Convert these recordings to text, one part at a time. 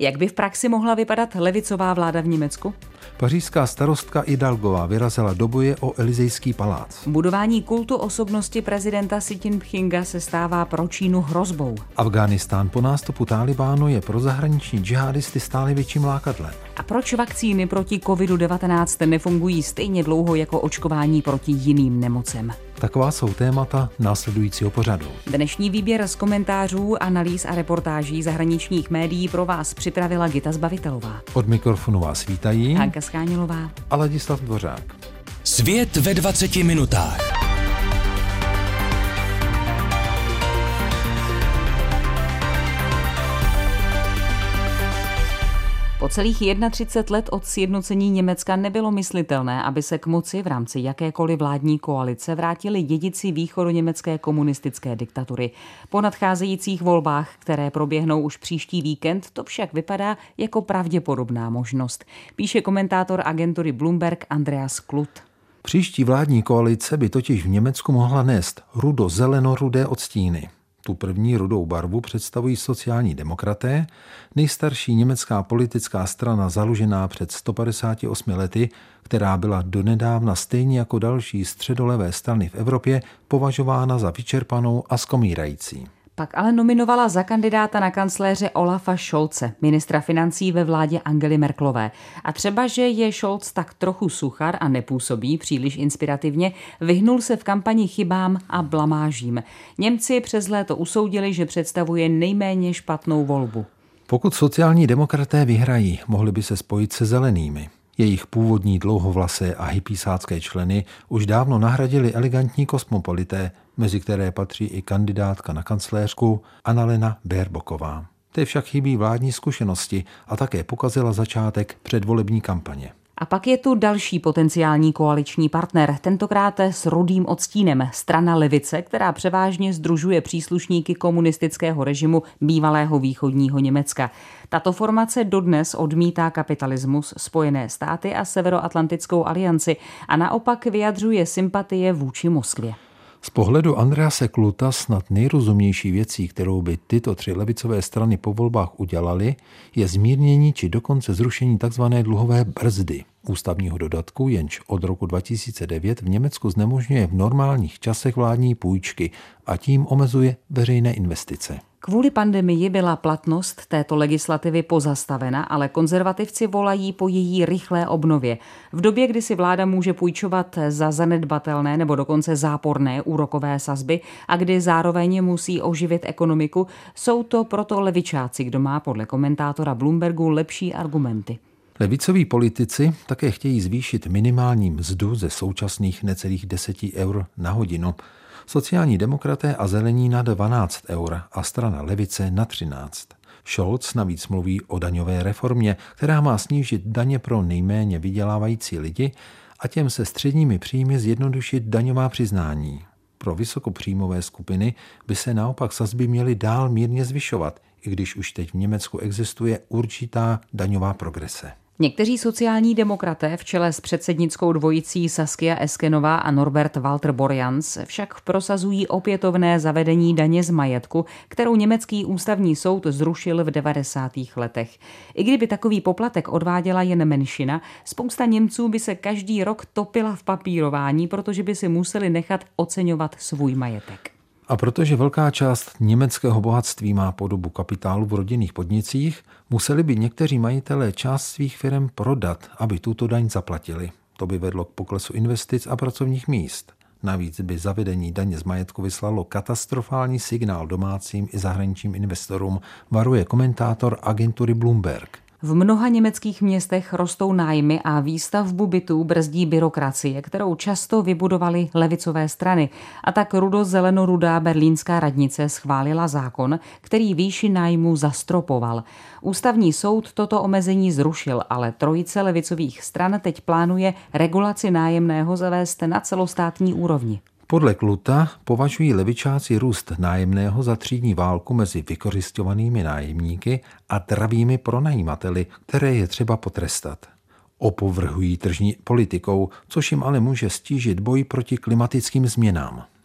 Jak by v praxi mohla vypadat levicová vláda v Německu? Pařížská starostka Hidalgová vyrazila do boje o Elysejský palác. Budování kultu osobnosti prezidenta Xi Jinpinga se stává pro Čínu hrozbou. Afghánistán po nástupu Tálibánu je pro zahraniční džihadisty stále větším lákadlem. A proč vakcíny proti COVID-19 nefungují stejně dlouho jako očkování proti jiným nemocem? Taková jsou témata následujícího pořadu. Dnešní výběr z komentářů, analýz a reportáží zahraničních médií pro vás připravila Gita Zbavitelová. Od mikrofonu vás vítají Hanka Skánilová a Ladislav Dvořák. Svět ve 20 minutách. Po celých 31 let od sjednocení Německa nebylo myslitelné, aby se k moci v rámci jakékoliv vládní koalice vrátili dědici východoněmecké komunistické diktatury. Po nadcházejících volbách, které proběhnou už příští víkend, to však vypadá jako pravděpodobná možnost, píše komentátor agentury Bloomberg Andreas Kluth. Příští vládní koalice by totiž v Německu mohla nést rudo-zeleno-rudé odstíny. Tu první rudou barvu představují sociální demokraté, nejstarší německá politická strana založená před 158 lety, která byla donedávna stejně jako další středolevé strany v Evropě považována za vyčerpanou a skomírající. Pak ale nominovala za kandidáta na kancléře Olafa Scholze, ministra financí ve vládě Angely Merkelové. A třeba, že je Scholz tak trochu suchar a nepůsobí příliš inspirativně, vyhnul se v kampani chybám a blamážím. Němci přes léto usoudili, že představuje nejméně špatnou volbu. Pokud sociální demokraté vyhrají, mohli by se spojit se zelenými. Jejich původní dlouhovlasé a hippiesácké členy už dávno nahradili elegantní kosmopolité, mezi které patří i kandidátka na kancléřku Annalena Baerbocková. Té však chybí vládní zkušenosti a také pokazila začátek předvolební kampaně. A pak je tu další potenciální koaliční partner, tentokrát s rudým odstínem, strana levice, která převážně sdružuje příslušníky komunistického režimu bývalého východního Německa. Tato formace dodnes odmítá kapitalismus, Spojené státy a Severoatlantickou alianci a naopak vyjadřuje sympatie vůči Moskvě. Z pohledu Andrease Klutha snad nejrozumnější věcí, kterou by tyto tři levicové strany po volbách udělaly, je zmírnění či dokonce zrušení tzv. Dluhové brzdy, ústavního dodatku, jenž od roku 2009 v Německu znemožňuje v normálních časech vládní půjčky a tím omezuje veřejné investice. Kvůli pandemii byla platnost této legislativy pozastavena, ale konzervativci volají po její rychlé obnově. V době, kdy si vláda může půjčovat za zanedbatelné nebo dokonce záporné úrokové sazby a kdy zároveň musí oživit ekonomiku, jsou to proto levičáci, kdo má podle komentátora Bloombergu lepší argumenty. Levicoví politici také chtějí zvýšit minimální mzdu ze současných necelých 10 eur na hodinu. Sociální demokraté a zelení na 12 eur a strana levice na 13. Scholz navíc mluví o daňové reformě, která má snížit daně pro nejméně vydělávající lidi a těm se středními příjmy zjednodušit daňová přiznání. Pro vysokopříjmové skupiny by se naopak sazby měly dál mírně zvyšovat, i když už teď v Německu existuje určitá daňová progrese. Někteří sociální demokraté v čele s předsednickou dvojicí Saskia Eskenová a Norbert Walter Borjans však prosazují opětovné zavedení daně z majetku, kterou německý ústavní soud zrušil v 90. letech. I kdyby takový poplatek odváděla jen menšina, spousta Němců by se každý rok topila v papírování, protože by si museli nechat oceňovat svůj majetek. A protože velká část německého bohatství má podobu kapitálu v rodinných podnicích, museli by někteří majitelé část svých firem prodat, aby tuto daň zaplatili. To by vedlo k poklesu investic a pracovních míst. Navíc by zavedení daně z majetku vyslalo katastrofální signál domácím i zahraničním investorům, varuje komentátor agentury Bloomberg. V mnoha německých městech rostou nájmy a výstavbu bytů brzdí byrokracie, kterou často vybudovaly levicové strany. A tak rudo-zeleno-rudá berlínská radnice schválila zákon, který výši nájmu zastropoval. Ústavní soud toto omezení zrušil, ale trojice levicových stran teď plánuje regulaci nájemného zavést na celostátní úrovni. Podle Klutha považují levičáci růst nájemného za třídní válku mezi vykořisťovanými nájemníky a dravými pronajímateli, které je třeba potrestat. Opovrhují tržní politikou, což jim ale může stížit boj proti klimatickým změnám.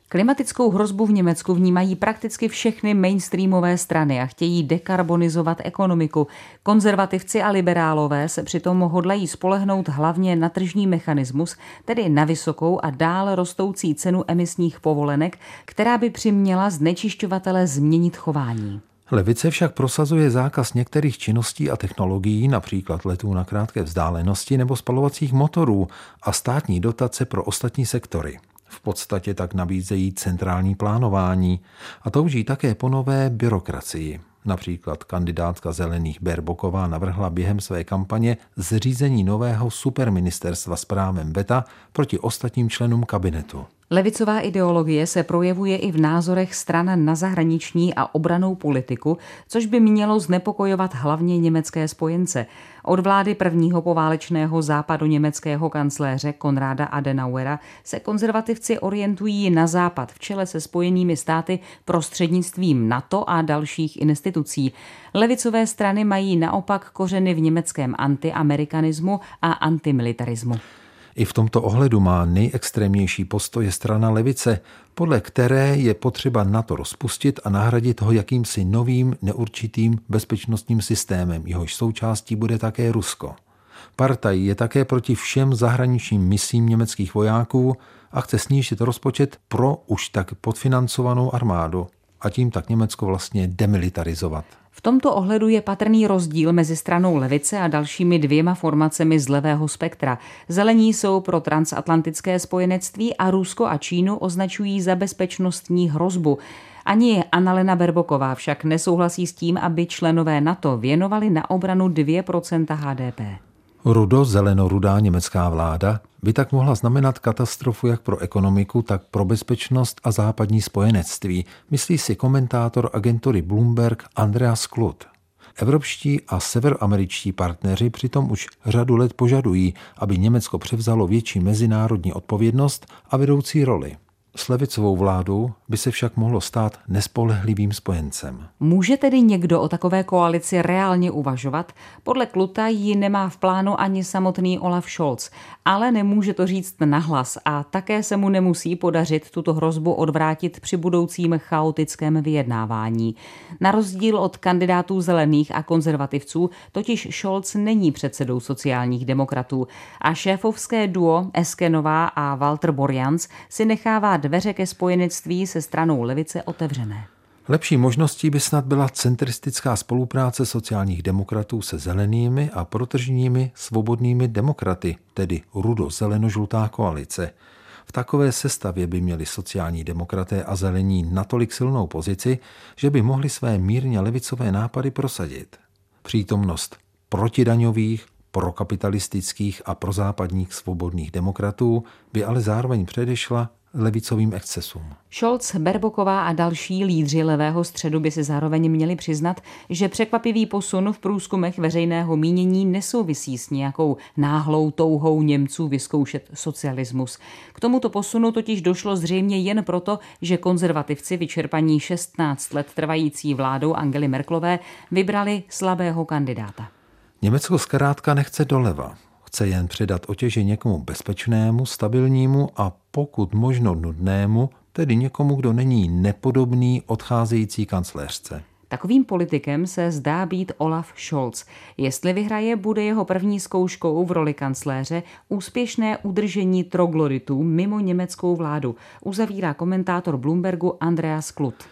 Klimatickou hrozbu v Německu vnímají prakticky všechny mainstreamové strany a chtějí dekarbonizovat ekonomiku. Konzervativci a liberálové se přitom hodlají spolehnout hlavně na tržní mechanismus, tedy na vysokou a dál rostoucí cenu emisních povolenek, která by přiměla znečišťovatele změnit chování. Levice však prosazuje zákaz některých činností a technologií, například letů na krátké vzdálenosti nebo spalovacích motorů, a státní dotace pro ostatní sektory. V podstatě tak nabízejí centrální plánování a touží také po nové byrokracii. Například kandidátka Zelených Baerbocková navrhla během své kampaně zřízení nového superministerstva s právem veta proti ostatním členům kabinetu. Levicová ideologie se projevuje i v názorech stran na zahraniční a obrannou politiku, což by mělo znepokojovat hlavně německé spojence. Od vlády prvního poválečného západoněmeckého kancléře Konráda Adenauera se konzervativci orientují na západ v čele se Spojenými státy prostřednictvím NATO a dalších institucí. Levicové strany mají naopak kořeny v německém antiamerikanismu a antimilitarismu. I v tomto ohledu má nejextrémnější postoje strana levice, podle které je potřeba NATO rozpustit a nahradit ho jakýmsi novým, neurčitým bezpečnostním systémem, jehož součástí bude také Rusko. Partaj je také proti všem zahraničním misím německých vojáků a chce snížit rozpočet pro už tak podfinancovanou armádu a tím tak Německo vlastně demilitarizovat. V tomto ohledu je patrný rozdíl mezi stranou levice a dalšími dvěma formacemi z levého spektra. Zelení jsou pro transatlantické spojenectví a Rusko a Čínu označují za bezpečnostní hrozbu. Ani Annalena Baerbocková však nesouhlasí s tím, aby členové NATO věnovali na obranu 2% HDP. Rudo-zeleno-rudá německá vláda by tak mohla znamenat katastrofu jak pro ekonomiku, tak pro bezpečnost a západní spojenectví, myslí si komentátor agentury Bloomberg Andreas Kluth. Evropští a severoameričtí partneři přitom už řadu let požadují, aby Německo převzalo větší mezinárodní odpovědnost a vedoucí roli. S levicovou vládou by se však mohlo stát nespolehlivým spojencem. Může tedy někdo o takové koalici reálně uvažovat? Podle Klutha ji nemá v plánu ani samotný Olaf Scholz, ale nemůže to říct nahlas a také se mu nemusí podařit tuto hrozbu odvrátit při budoucím chaotickém vyjednávání. Na rozdíl od kandidátů zelených a konzervativců totiž Scholz není předsedou sociálních demokratů a šéfovské duo Eskenová a Walter Borjans si nechává dveře ke spojenectví se stranou levice otevřené. Lepší možností by snad byla centristická spolupráce sociálních demokratů se zelenými a protržními svobodnými demokraty, tedy rudo-zeleno-žlutá koalice. V takové sestavě by měli sociální demokraté a zelení natolik silnou pozici, že by mohli své mírně levicové nápady prosadit. Přítomnost protidaňových, prokapitalistických a prozápadních svobodných demokratů by ale zároveň předešla levicovým excesům. Scholz, Baerbocková a další lídři levého středu by si zároveň měli přiznat, že překvapivý posun v průzkumech veřejného mínění nesouvisí s nějakou náhlou touhou Němců vyzkoušet socialismus. K tomuto posunu totiž došlo zřejmě jen proto, že konzervativci vyčerpaní 16 let trvající vládou Angely Merkelové vybrali slabého kandidáta. Německo zkrátka nechce doleva. Chce jen předat otěže někomu bezpečnému, stabilnímu a pokud možno nudnému, tedy někomu, kdo není nepodobný odcházející kancléřce. Takovým politikem se zdá být Olaf Scholz. Jestli vyhraje, bude jeho první zkouškou v roli kancléře úspěšné udržení troglodytů mimo německou vládu, uzavírá komentátor Bloombergu Andreas Kluth.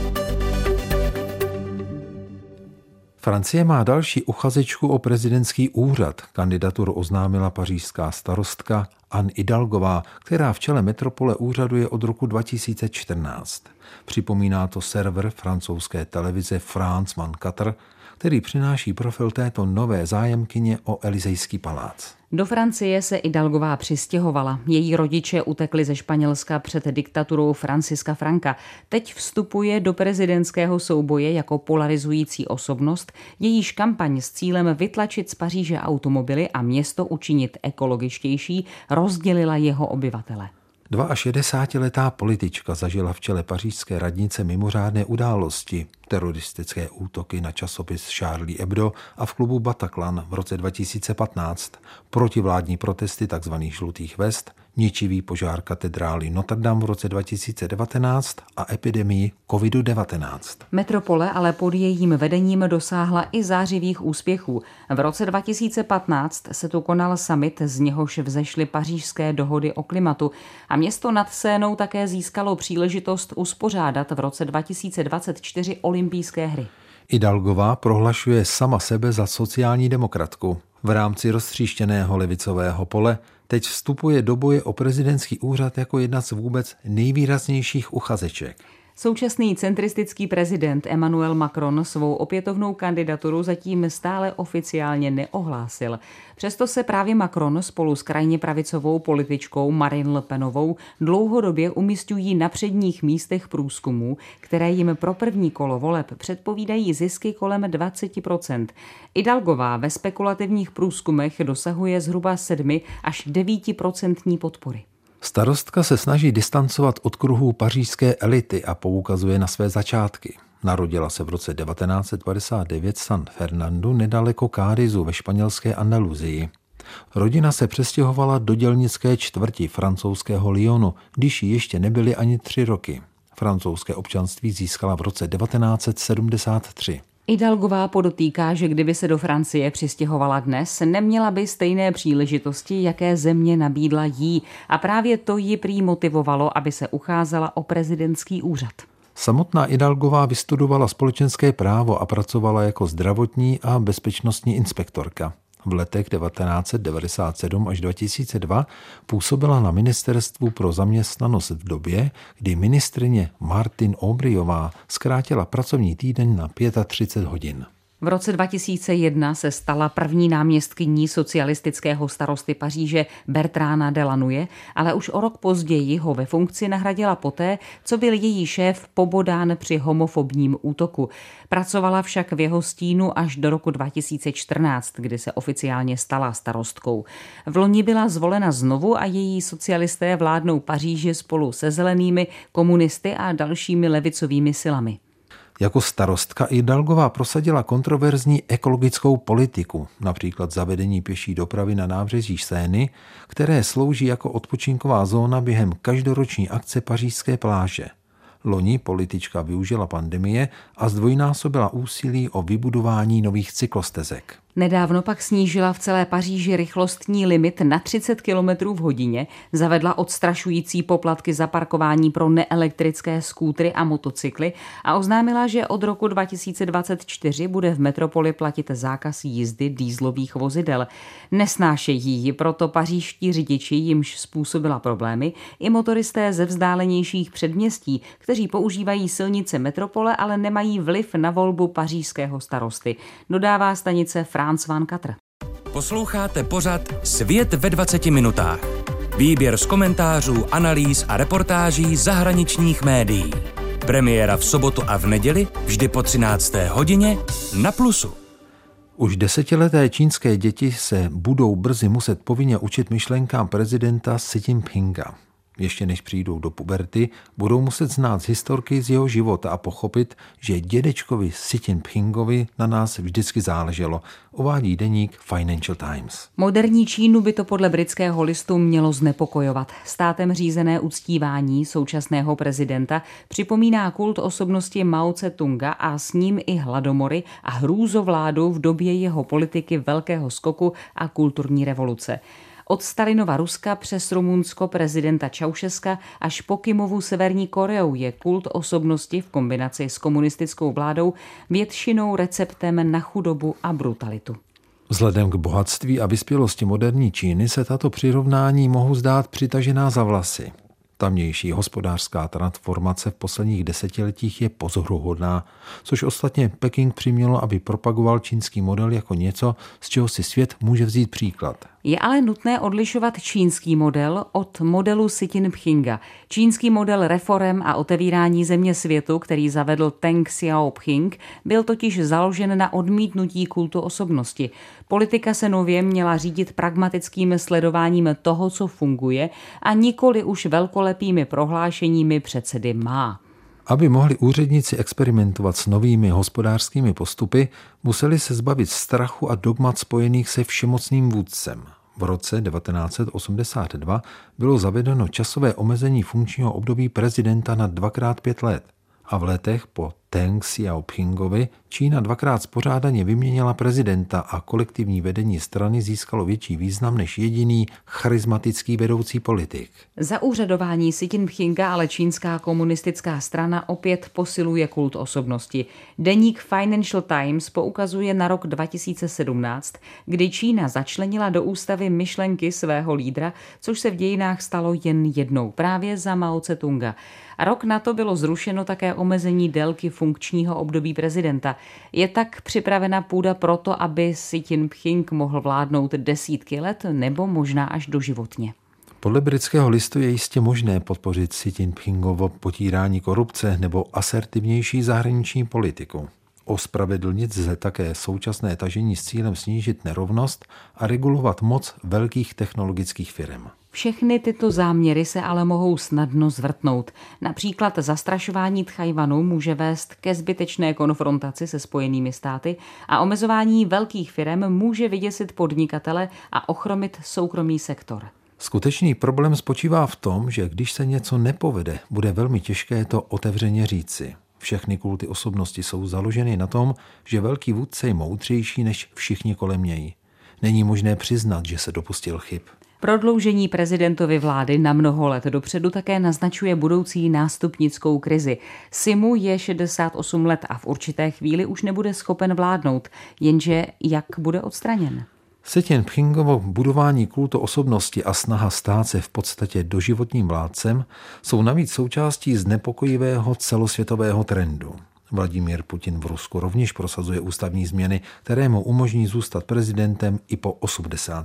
Francie má další uchazečku o prezidentský úřad. Kandidaturu oznámila pařížská starostka Anne Hidalgová, která v čele metropole úřaduje od roku 2014. Připomíná to server francouzské televize France 24, který přináší profil této nové zájemkyně o Elysejský palác. Do Francie se Hidalgová přistěhovala. Její rodiče utekli ze Španělska před diktaturou Franciska Franka. Teď vstupuje do prezidentského souboje jako polarizující osobnost, jejíž kampaň s cílem vytlačit z Paříže automobily a město učinit ekologičtější rozdělila jeho obyvatele. 62letá politička zažila v čele pařížské radnice mimořádné události, teroristické útoky na časopis Charlie Hebdo a v klubu Bataclan v roce 2015, protivládní protesty tzv. Žlutých vest ničivý požár katedrály Notre Dame v roce 2019 a epidemii COVID-19. Metropole ale pod jejím vedením dosáhla i zářivých úspěchů. V roce 2015 se tu konal summit, z něhož vzešly pařížské dohody o klimatu a město nad Sénou také získalo příležitost uspořádat v roce 2024 olympijské hry. Hidalgová prohlašuje sama sebe za sociální demokratku. V rámci roztříštěného levicového pole teď vstupuje do boje o prezidentský úřad jako jedna z vůbec nejvýraznějších uchazeček. Současný centristický prezident Emmanuel Macron svou opětovnou kandidaturu zatím stále oficiálně neohlásil. Přesto se právě Macron spolu s krajně pravicovou političkou Marine Le Penovou dlouhodobě umisťují na předních místech průzkumů, které jim pro první kolo voleb předpovídají zisky kolem 20%. Hidalgová ve spekulativních průzkumech dosahuje zhruba 7 až 9% podpory. Starostka se snaží distancovat od kruhů pařížské elity a poukazuje na své začátky. Narodila se v roce 1959 v San Fernandu nedaleko Cádizu ve španělské Andaluzii. Rodina se přestěhovala do dělnické čtvrti francouzského Lyonu, když jí ještě nebyly ani 3 roky. Francouzské občanství získala v roce 1973. Hidalgová podotýká, že kdyby se do Francie přistěhovala dnes, neměla by stejné příležitosti, jaké země nabídla jí, a právě to ji prý motivovalo, aby se ucházela o prezidentský úřad. Samotná Hidalgová vystudovala společenské právo a pracovala jako zdravotní a bezpečnostní inspektorka. V letech 1997 až 2002 působila na Ministerstvu pro zaměstnanost v době, kdy ministryně Martine Aubryová zkrátila pracovní týden na 35 hodin. V roce 2001 se stala první náměstkyní socialistického starosty Paříže Bertrana Delanoye, ale už o rok později ho ve funkci nahradila poté, co byl její šéf pobodán při homofobním útoku. Pracovala však v jeho stínu až do roku 2014, kdy se oficiálně stala starostkou. V loni byla zvolena znovu a její socialisté vládnou Paříži spolu se zelenými, komunisty a dalšími levicovými silami. Jako starostka Hidalgová prosadila kontroverzní ekologickou politiku, například zavedení pěší dopravy na nábřeží Seiny, které slouží jako odpočinková zóna během každoroční akce pařížské pláže. Loni politička využila pandemie a zdvojnásobila úsilí o vybudování nových cyklostezek. Nedávno pak snížila v celé Paříži rychlostní limit na 30 km v hodině, zavedla odstrašující poplatky za parkování pro neelektrické skútry a motocykly a oznámila, že od roku 2024 bude v metropoli platit zákaz jízdy dieselových vozidel. Nesnášejí ji proto pařížští řidiči, jimž způsobila problémy, i motoristé ze vzdálenějších předměstí, kteří používají silnice metropole, ale nemají vliv na volbu pařížského starosty, dodává stanice Franz van Katr. Posloucháte pořad Svět ve 20 minutách. Výběr z komentářů, analýz a reportáží zahraničních médií. Premiéra v sobotu a v neděli vždy po 13. hodině na Plusu. Už 10leté čínské děti se budou brzy muset povinně učit myšlenkám prezidenta Xi Jinpinga. Ještě než přijdou do puberty, budou muset znát historky z jeho života a pochopit, že dědečkovi Xi Jinpingovi na nás vždycky záleželo, uvádí deník Financial Times. Moderní Čínu by to podle britského listu mělo znepokojovat. Státem řízené uctívání současného prezidenta připomíná kult osobnosti Mao Tse-tunga a s ním i hladomory a hrůzovládu v době jeho politiky velkého skoku a kulturní revoluce. Od Stalinova Ruska přes Rumunsko prezidenta Čaušeska až po Kimovu Severní Koreu je kult osobnosti v kombinaci s komunistickou vládou většinou receptem na chudobu a brutalitu. Vzhledem k bohatství a vyspělosti moderní Číny se tato přirovnání mohou zdát přitažená za vlasy. Tamější hospodářská transformace v posledních desetiletích je pozoruhodná, což ostatně Peking přimělo, aby propagoval čínský model jako něco, z čeho si svět může vzít příklad. Je ale nutné odlišovat čínský model od modelu Xi Jinpinga. Čínský model reforem a otevírání země světu, který zavedl Deng Xiaoping, byl totiž založen na odmítnutí kultu osobnosti. Politika se nově měla řídit pragmatickým sledováním toho, co funguje, a nikoli už velkolepými prohlášeními předsedy Má. Aby mohli úředníci experimentovat s novými hospodářskými postupy, museli se zbavit strachu a dogmat spojených se všemocným vůdcem. V roce 1982 bylo zavedeno časové omezení funkčního období prezidenta na 2x5 let a v letech po Deng Xiaopingovi Čína 2krát spořádaně vyměnila prezidenta a kolektivní vedení strany získalo větší význam než jediný charismatický vedoucí politik. Za úřadování Xi Jinpinga ale čínská komunistická strana opět posiluje kult osobnosti. Deník Financial Times poukazuje na rok 2017, kdy Čína začlenila do ústavy myšlenky svého lídra, což se v dějinách stalo jen jednou, právě za Mao Tse-tunga. A rok na to bylo zrušeno také omezení délky funkčního období prezidenta. Je tak připravena půda proto, aby Xi Jinping mohl vládnout desítky let nebo možná až doživotně? Podle britského listu je jistě možné podpořit Xi Jinpingovo potírání korupce nebo asertivnější zahraniční politiku. Ospravedlnit lze také současné tažení s cílem snížit nerovnost a regulovat moc velkých technologických firm. Všechny tyto záměry se ale mohou snadno zvrtnout. Například zastrašování Tchajwanu může vést ke zbytečné konfrontaci se Spojenými státy a omezování velkých firem může vyděsit podnikatele a ochromit soukromý sektor. Skutečný problém spočívá v tom, že když se něco nepovede, bude velmi těžké to otevřeně říci. Všechny kulty osobnosti jsou založeny na tom, že velký vůdce je moudřejší než všichni kolem něj. Není možné přiznat, že se dopustil chyb. Prodloužení prezidentovy vlády na mnoho let dopředu také naznačuje budoucí nástupnickou krizi. Ximu je 68 let a v určité chvíli už nebude schopen vládnout, jenže jak bude odstraněn? Xi Jinpingovo budování kultu osobnosti a snaha stát se v podstatě doživotním vládcem jsou navíc součástí znepokojivého celosvětového trendu. Vladimír Putin v Rusku rovněž prosazuje ústavní změny, které mu umožní zůstat prezidentem i po 80.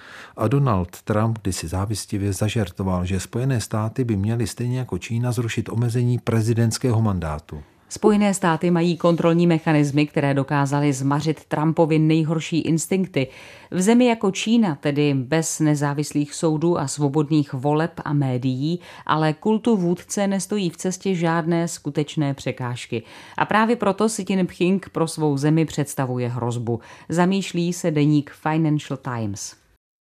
A Donald Trump kdysi závistivě zažertoval, že Spojené státy by měly stejně jako Čína zrušit omezení prezidentského mandátu. Spojené státy mají kontrolní mechanismy, které dokázaly zmařit Trumpovi nejhorší instinkty. V zemi jako Čína, tedy bez nezávislých soudů a svobodných voleb a médií, ale kultu vůdce nestojí v cestě žádné skutečné překážky. A právě proto Xi Jinping pro svou zemi představuje hrozbu. Zamýšlí se deník Financial Times.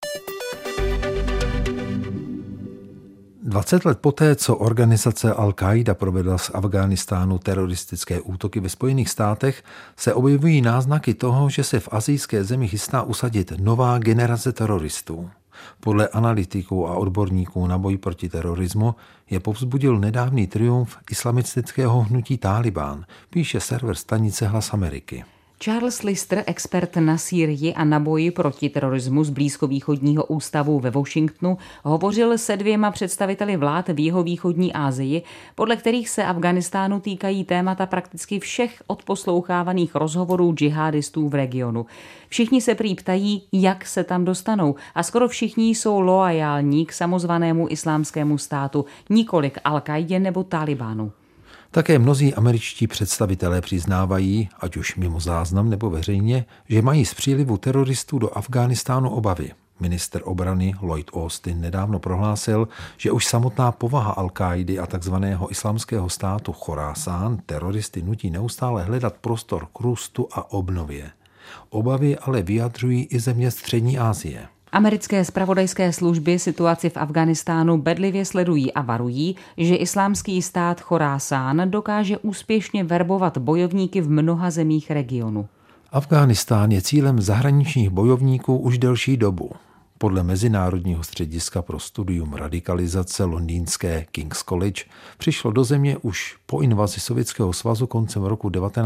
20 let poté, co organizace Al-Qaida provedla z Afghánistánu teroristické útoky ve Spojených státech, se objevují náznaky toho, že se v asijské zemi chystá usadit nová generace teroristů. Podle analytiků a odborníků na boj proti terorismu je povzbudil nedávný triumf islamistického hnutí Tálibán, píše server stanice Hlas Ameriky. Charles Lister, expert na Sýrii a na boji proti terorismu z Blízkovýchodního ústavu ve Washingtonu, hovořil se 2 představiteli vlád v jihovýchodní Asii, podle kterých se Afghánistánu týkají témata prakticky všech odposlouchávaných rozhovorů džihadistů v regionu. Všichni se prý ptají, jak se tam dostanou, a skoro všichni jsou loajální k samozvanému islámskému státu, nikoli k Al-Qaidě nebo Talibánu. Také mnozí američtí představitelé přiznávají, ať už mimo záznam nebo veřejně, že mají z přílivu teroristů do Afghánistánu obavy. Minister obrany Lloyd Austin nedávno prohlásil, že už samotná povaha Al-Káidy a takzvaného islámského státu Chorásán teroristy nutí neustále hledat prostor k růstu a obnově. Obavy ale vyjadřují i země Střední Asie. Americké zpravodajské služby situaci v Afghánistánu bedlivě sledují a varují, že islámský stát Chorásán dokáže úspěšně verbovat bojovníky v mnoha zemích regionu. Afghánistán je cílem zahraničních bojovníků už delší dobu. Podle Mezinárodního střediska pro studium radikalizace londýnské King's College přišlo do země už po invazi Sovětského svazu koncem roku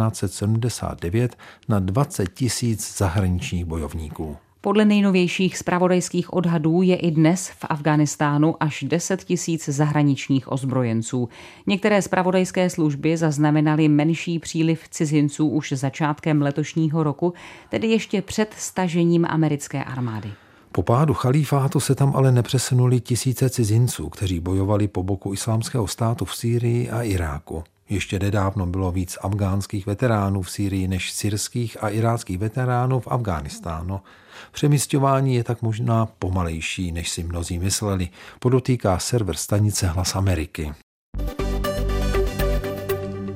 1979 na 20 000 zahraničních bojovníků. Podle nejnovějších zpravodajských odhadů je i dnes v Afghánistánu až 10 000 zahraničních ozbrojenců. Některé zpravodajské služby zaznamenaly menší příliv cizinců už začátkem letošního roku, tedy ještě před stažením americké armády. Po pádu chalífátu se tam ale nepřesunuli tisíce cizinců, kteří bojovali po boku islámského státu v Sýrii a Iráku. Ještě nedávno bylo víc afgánských veteránů v Sýrii než syrských a iráckých veteránů v Afghánistánu. Přemísťování je tak možná pomalejší, než si mnozí mysleli, podotýká server stanice Hlas Ameriky.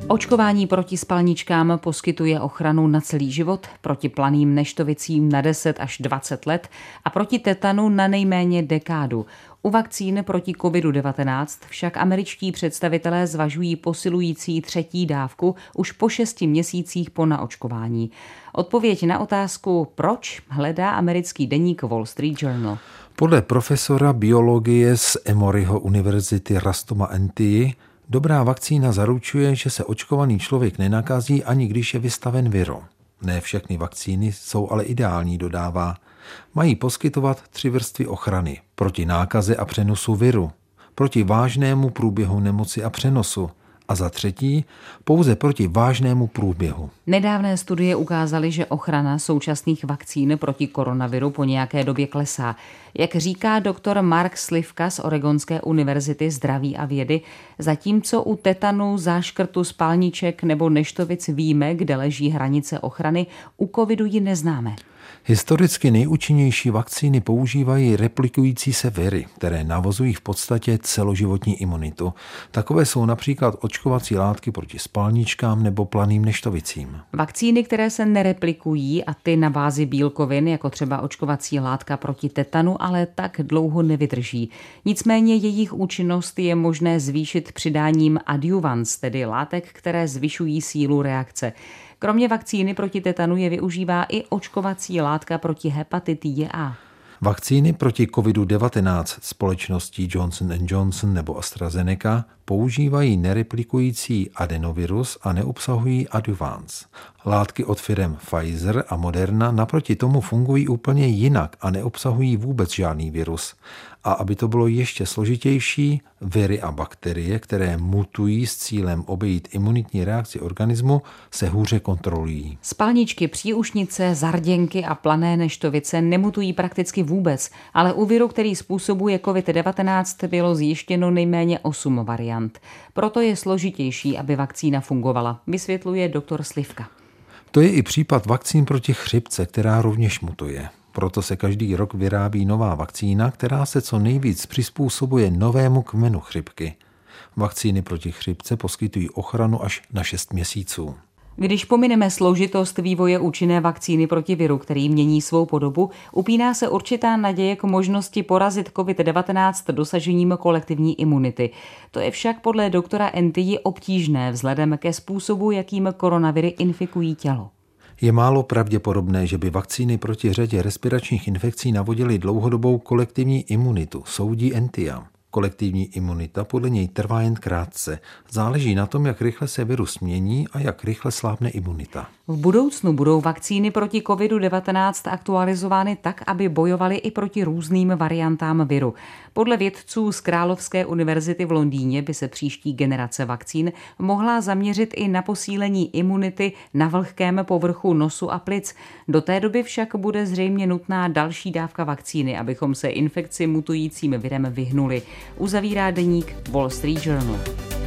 Očkování proti spalničkám poskytuje ochranu na celý život, proti planým neštovicím na 10 až 20 let a proti tetanu na nejméně dekádu. U vakcín proti COVID-19 však američtí představitelé zvažují posilující 3. dávku už po 6 měsících po naočkování. Odpověď na otázku proč hledá americký deník Wall Street Journal. Podle profesora biologie z Emoryho univerzity Rastoma Antii dobrá vakcína zaručuje, že se očkovaný člověk nenakazí, ani když je vystaven viru. Ne všechny vakcíny jsou ale ideální, dodává. Mají poskytovat 3 vrstvy ochrany proti nákaze a přenosu viru, proti vážnému průběhu nemoci a přenosu a za 3. pouze proti vážnému průběhu. Nedávné studie ukázaly, že ochrana současných vakcín proti koronaviru po nějaké době klesá. Jak říká doktor Mark Slivka z Oregonské univerzity zdraví a vědy, zatímco u tetanu, záškrtu, spalniček nebo neštovic víme, kde leží hranice ochrany, u covidu ji neznáme. Historicky nejúčinnější vakcíny používají replikující se viry, které navozují v podstatě celoživotní imunitu. Takové jsou například očkovací látky proti spalničkám nebo planým neštovicím. Vakcíny, které se nereplikují a ty na bázi bílkovin, jako třeba očkovací látka proti tetanu, ale tak dlouho nevydrží. Nicméně jejich účinnost je možné zvýšit přidáním adjuvans, tedy látek, které zvyšují sílu reakce. Kromě vakcíny proti tetanu je využívá i očkovací látka proti hepatitidě A. Vakcíny proti COVID-19 společností Johnson & Johnson nebo AstraZeneca používají nereplikující adenovirus a neobsahují adjuvans. Látky od firem Pfizer a Moderna naproti tomu fungují úplně jinak a neobsahují vůbec žádný virus. A aby to bylo ještě složitější, viry a bakterie, které mutují s cílem obejít imunitní reakci organismu, se hůře kontrolují. Spalničky, příušnice, zarděnky a plané neštovice nemutují prakticky vůbec, ale u viru, který způsobuje COVID-19, bylo zjištěno nejméně 8 variant. Proto je složitější, aby vakcína fungovala, vysvětluje doktor Slivka. To je i případ vakcín proti chřipce, která rovněž mutuje. Proto se každý rok vyrábí nová vakcína, která se co nejvíc přizpůsobuje novému kmenu chřipky. Vakcíny proti chřipce poskytují ochranu až na 6 měsíců. Když pomineme složitost vývoje účinné vakcíny proti viru, který mění svou podobu, upíná se určitá naděje k možnosti porazit COVID-19 dosažením kolektivní imunity. To je však podle doktora Antii obtížné vzhledem ke způsobu, jakým koronaviry infikují tělo. Je málo pravděpodobné, že by vakcíny proti řadě respiračních infekcí navodily dlouhodobou kolektivní imunitu, soudí Antia. Kolektivní imunita podle něj trvá jen krátce. Záleží na tom, jak rychle se virus mění a jak rychle slábne imunita. V budoucnu budou vakcíny proti COVID-19 aktualizovány tak, aby bojovaly i proti různým variantám viru. Podle vědců z Královské univerzity v Londýně by se příští generace vakcín mohla zaměřit i na posílení imunity na vlhkém povrchu nosu a plic. Do té doby však bude zřejmě nutná další dávka vakcíny, abychom se infekci mutujícím virem vyhnuli. Uzavírá deník Wall Street Journal.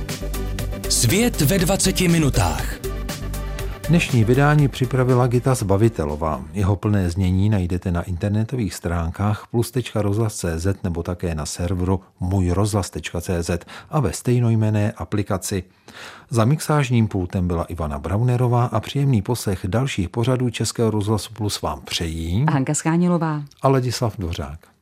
Svět ve 20 minutách. Dnešní vydání připravila Gita Zbavitelová. Jeho plné znění najdete na internetových stránkách plus.rozhlas.cz nebo také na serveru můjrozhlas.cz a ve stejnojmenné aplikaci. Za mixážním pultem byla Ivana Braunerová a příjemný poslech dalších pořadů Českého rozhlasu Plus vám přejí Hanka Schánilová a Ladislav Dvořák.